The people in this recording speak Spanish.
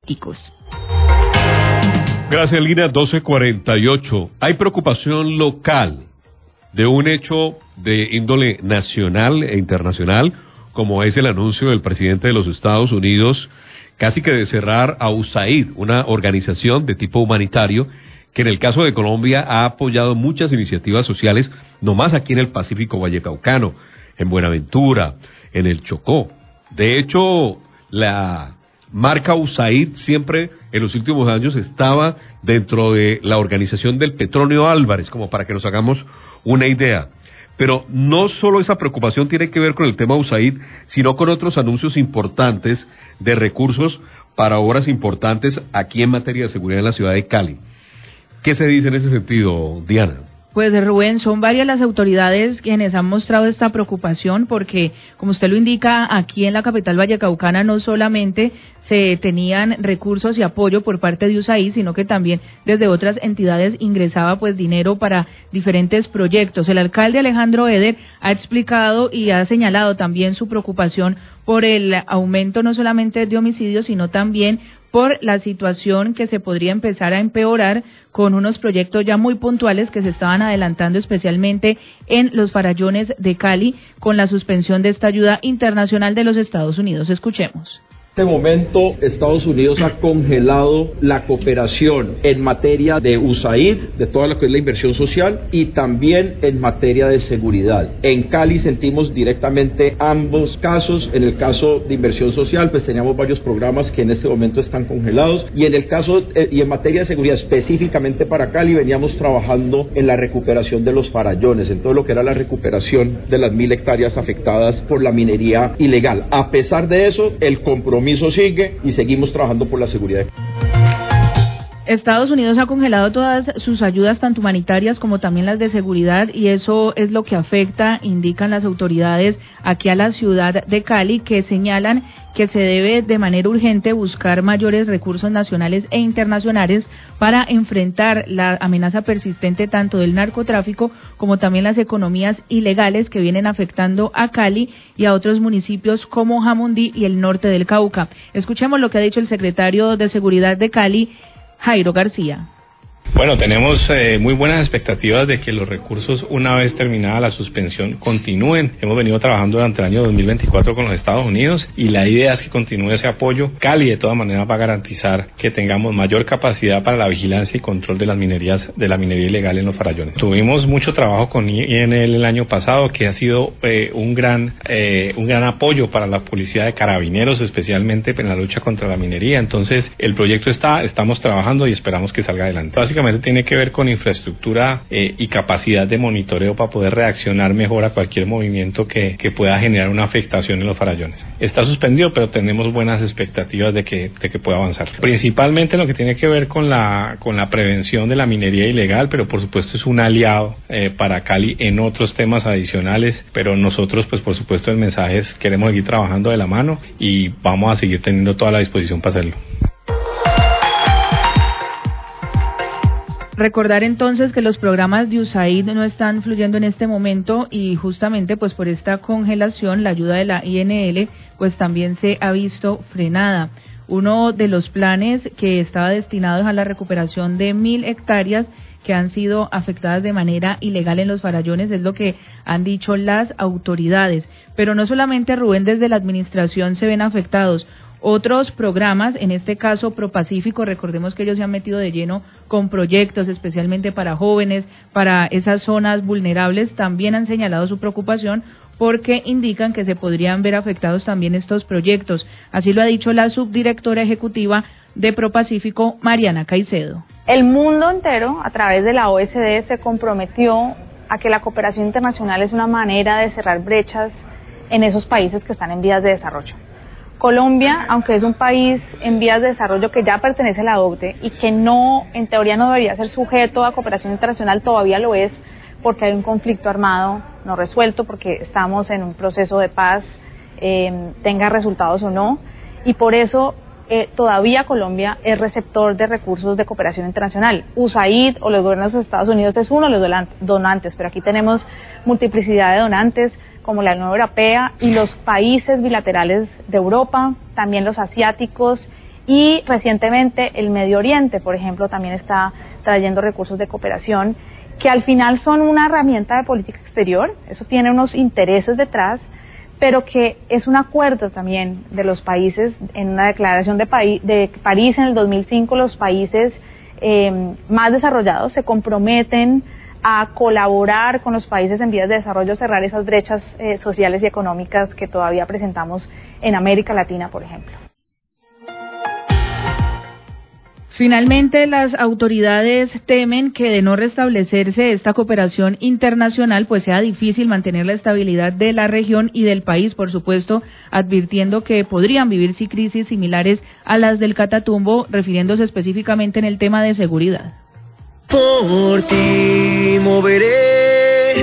Gracias, Lina. 12:48. Hay preocupación local de un hecho de índole nacional e internacional, como es el anuncio del presidente de los Estados Unidos, casi que de cerrar a USAID, una organización de tipo humanitario, que en el caso de Colombia ha apoyado muchas iniciativas sociales, no más aquí en el Pacífico Vallecaucano, en Buenaventura, en el Chocó. De hecho, la marca USAID siempre en los últimos años estaba dentro de la organización del Petronio Álvarez, como para que nos hagamos una idea. Pero no solo esa preocupación tiene que ver con el tema USAID, sino con otros anuncios importantes de recursos para obras importantes aquí en materia de seguridad en la ciudad de Cali. ¿Qué se dice en ese sentido, Diana? Pues Rubén, son varias las autoridades quienes han mostrado esta preocupación porque, como usted lo indica, aquí en la capital vallecaucana no solamente se tenían recursos y apoyo por parte de USAID, sino que también desde otras entidades ingresaba pues dinero para diferentes proyectos. El alcalde Alejandro Eder ha explicado y ha señalado también su preocupación por el aumento no solamente de homicidios, sino también por la situación que se podría empezar a empeorar con unos proyectos ya muy puntuales que se estaban adelantando especialmente en los farallones de Cali con la suspensión de esta ayuda internacional de los Estados Unidos. Escuchemos. En este momento, Estados Unidos ha congelado la cooperación en materia de USAID, de toda lo que es la inversión social, y también en materia de seguridad. En Cali sentimos directamente ambos casos. En el caso de inversión social, pues teníamos varios programas que en este momento están congelados, y en el caso y en materia de seguridad, específicamente para Cali, veníamos trabajando en la recuperación de los farallones, en todo lo que era la recuperación de las 1.000 hectáreas afectadas por la minería ilegal. A pesar de eso, el compromiso sigue y seguimos trabajando por la seguridad. Estados Unidos ha congelado todas sus ayudas, tanto humanitarias como también las de seguridad, y eso es lo que afecta, indican las autoridades aquí a la ciudad de Cali, que señalan que se debe de manera urgente buscar mayores recursos nacionales e internacionales para enfrentar la amenaza persistente tanto del narcotráfico como también las economías ilegales que vienen afectando a Cali y a otros municipios como Jamundí y el norte del Cauca. Escuchemos lo que ha dicho el secretario de Seguridad de Cali, Jairo García. Bueno, tenemos muy buenas expectativas de que los recursos, una vez terminada la suspensión, continúen. Hemos venido trabajando durante el año 2024 con los Estados Unidos y la idea es que continúe ese apoyo. Cali de todas maneras va a garantizar que tengamos mayor capacidad para la vigilancia y control de la minería ilegal en los farallones. Tuvimos mucho trabajo con INL el año pasado, que ha sido un gran apoyo para la policía de carabineros, especialmente en la lucha contra la minería. Entonces, el proyecto estamos trabajando y esperamos que salga adelante. Básicamente tiene que ver con infraestructura y capacidad de monitoreo para poder reaccionar mejor a cualquier movimiento que pueda generar una afectación en los farallones. Está suspendido, pero tenemos buenas expectativas de que pueda avanzar. Principalmente en lo que tiene que ver con la prevención de la minería ilegal, pero por supuesto es un aliado para Cali en otros temas adicionales, pero nosotros pues por supuesto el mensaje es queremos seguir trabajando de la mano y vamos a seguir teniendo toda la disposición para hacerlo. Recordar entonces que los programas de USAID no están fluyendo en este momento y justamente pues por esta congelación la ayuda de la INL pues también se ha visto frenada. Uno de los planes que estaba destinado a la recuperación de 1.000 hectáreas que han sido afectadas de manera ilegal en los farallones es lo que han dicho las autoridades. Pero no solamente, Rubén, desde la administración se ven afectados. Otros programas, en este caso ProPacífico, recordemos que ellos se han metido de lleno con proyectos especialmente para jóvenes, para esas zonas vulnerables, también han señalado su preocupación porque indican que se podrían ver afectados también estos proyectos. Así lo ha dicho la subdirectora ejecutiva de ProPacífico, Mariana Caicedo. El mundo entero, a través de la OSD, se comprometió a que la cooperación internacional es una manera de cerrar brechas en esos países que están en vías de desarrollo. Colombia, aunque es un país en vías de desarrollo que ya pertenece a la OCDE y que no, en teoría no debería ser sujeto a cooperación internacional, todavía lo es porque hay un conflicto armado no resuelto, porque estamos en un proceso de paz, tenga resultados o no, y por eso todavía Colombia es receptor de recursos de cooperación internacional. USAID o los gobiernos de Estados Unidos es uno de los donantes, pero aquí tenemos multiplicidad de donantes, como la Unión Europea y los países bilaterales de Europa, también los asiáticos Y recientemente el Medio Oriente, por ejemplo, también está trayendo recursos de cooperación que al final son una herramienta de política exterior, eso tiene unos intereses detrás, pero que es un acuerdo también de los países. En una declaración de París en el 2005, los países más desarrollados se comprometen a colaborar con los países en vías de desarrollo a cerrar esas brechas sociales y económicas que todavía presentamos en América Latina, por ejemplo. Finalmente, las autoridades temen que de no restablecerse esta cooperación internacional, pues sea difícil mantener la estabilidad de la región y del país, por supuesto, advirtiendo que podrían vivirse crisis similares a las del Catatumbo, refiriéndose específicamente en el tema de seguridad. Por ti moveré